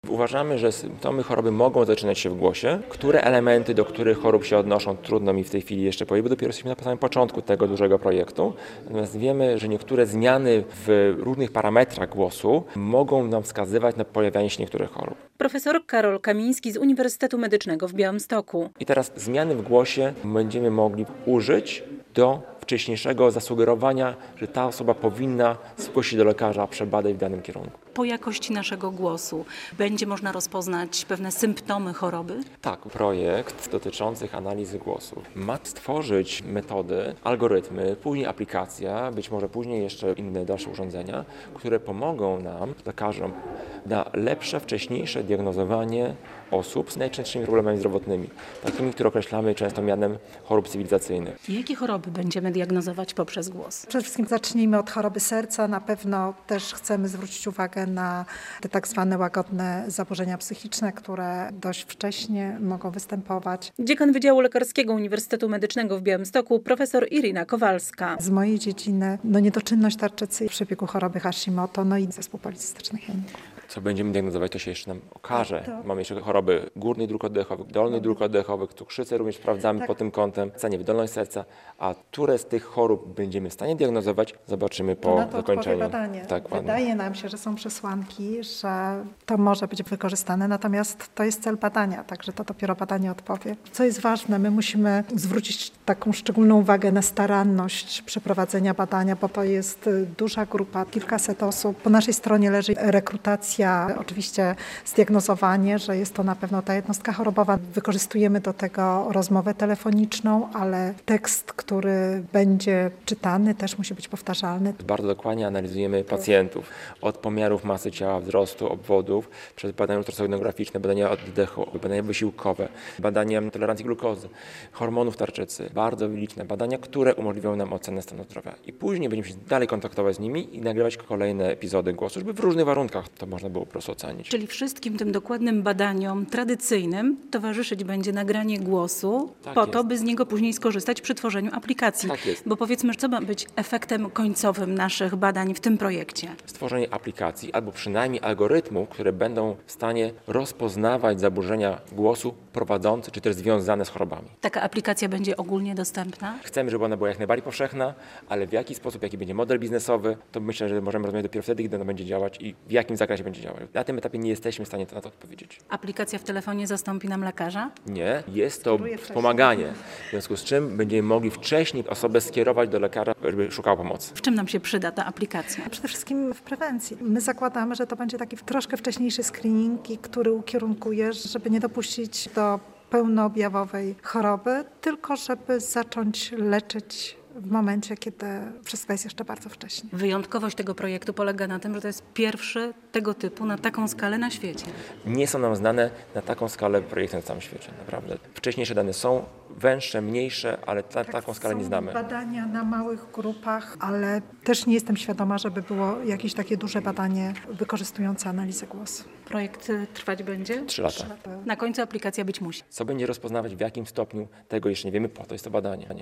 Uważamy, że symptomy choroby mogą zaczynać się w głosie. Które elementy do których chorób się odnoszą, trudno mi w tej chwili jeszcze powiedzieć, bo dopiero jesteśmy na samym początku tego dużego projektu. Natomiast wiemy, że niektóre zmiany w różnych parametrach głosu mogą nam wskazywać na pojawianie się niektórych chorób. Profesor Karol Kamiński z Uniwersytetu Medycznego w Białymstoku. I teraz zmiany w głosie będziemy mogli użyć do wcześniejszego zasugerowania, że ta osoba powinna zgłosić do lekarza, przebadać w danym kierunku. Po jakości naszego głosu będzie można rozpoznać pewne symptomy choroby? Tak, projekt dotyczący analizy głosu ma stworzyć metody, algorytmy, później aplikacja, być może później jeszcze inne dalsze urządzenia, które pomogą nam, lekarzom, na lepsze, wcześniejsze diagnozowanie osób z najczęstszymi problemami zdrowotnymi, takimi, które określamy często mianem chorób cywilizacyjnych. Jakie choroby będziemy diagnozować poprzez głos? Przede wszystkim zacznijmy od choroby serca. Na pewno też chcemy zwrócić uwagę na te tak zwane łagodne zaburzenia psychiczne, które dość wcześnie mogą występować. Dziekan Wydziału Lekarskiego Uniwersytetu Medycznego w Białymstoku profesor Irina Kowalska. Z mojej dziedziny niedoczynność tarczycy, w przebiegu choroby Hashimoto, i zespół policystycznych języków. Co będziemy diagnozować, to się jeszcze nam okaże. Tak. Mamy jeszcze choroby górnych dróg oddechowych, dolnych dróg oddechowych, cukrzycę również sprawdzamy pod tym kątem, stanie wydolność serca, a które z tych chorób będziemy w stanie diagnozować, zobaczymy po Na to zakończeniu. badanie. Tak, Wydaje nam się, że są przesłanki, że to może być wykorzystane, natomiast to jest cel badania, także to dopiero badanie odpowie. Co jest ważne, my musimy zwrócić taką szczególną uwagę na staranność przeprowadzenia badania, bo to jest duża grupa, kilkaset osób. Po naszej stronie leży rekrutacja, oczywiście zdiagnozowanie, że jest to na pewno ta jednostka chorobowa. Wykorzystujemy do tego rozmowę telefoniczną, ale tekst, który będzie czytany, też musi być powtarzalny. Bardzo dokładnie analizujemy pacjentów od pomiarów masy ciała, wzrostu, obwodów, przez badania ultrasonograficzne, badania oddechu, badania wysiłkowe, badania tolerancji glukozy, hormonów tarczycy. Bardzo liczne badania, które umożliwią nam ocenę stanu zdrowia. I później będziemy się dalej kontaktować z nimi i nagrywać kolejne epizody głosu, żeby w różnych warunkach to można było po prostu ocenić. Czyli wszystkim tym dokładnym badaniom tradycyjnym towarzyszyć będzie nagranie głosu po to, by z niego później skorzystać przy tworzeniu aplikacji. Tak jest. Bo powiedzmy, co ma być efektem końcowym naszych badań w tym projekcie? Stworzenie aplikacji albo przynajmniej algorytmów, które będą w stanie rozpoznawać zaburzenia głosu prowadzące czy też związane z chorobami. Taka aplikacja będzie ogólnie dostępna? Chcemy, żeby ona była jak najbardziej powszechna, ale w jaki sposób, jaki będzie model biznesowy, to myślę, że możemy rozmawiać dopiero wtedy, kiedy ona będzie działać i w jakim zakresie będzie działać. Na tym etapie nie jesteśmy w stanie na to odpowiedzieć. Aplikacja w telefonie zastąpi nam lekarza? Nie, jest to wspomaganie, w związku z czym będziemy mogli wcześniej osobę skierować do lekarza, żeby szukał pomocy. W czym nam się przyda ta aplikacja? Przede wszystkim w prewencji. My zakładamy, że to będzie taki troszkę wcześniejszy screening, który ukierunkuje, żeby nie dopuścić do pełnoobjawowej choroby, tylko żeby zacząć leczyć w momencie, kiedy wszystko jest jeszcze bardzo wcześnie. Wyjątkowość tego projektu polega na tym, że to jest pierwszy tego typu na taką skalę na świecie. Nie są nam znane na taką skalę projekty na całym świecie, naprawdę. Wcześniejsze dane są węższe, mniejsze, ale taką skalę nie znamy. Są badania na małych grupach, ale też nie jestem świadoma, żeby było jakieś takie duże badanie wykorzystujące analizę głosu. Projekt trwać będzie? 3 lata. Na końcu aplikacja być musi. Co będzie rozpoznawać, w jakim stopniu, tego jeszcze nie wiemy, po to jest to badanie.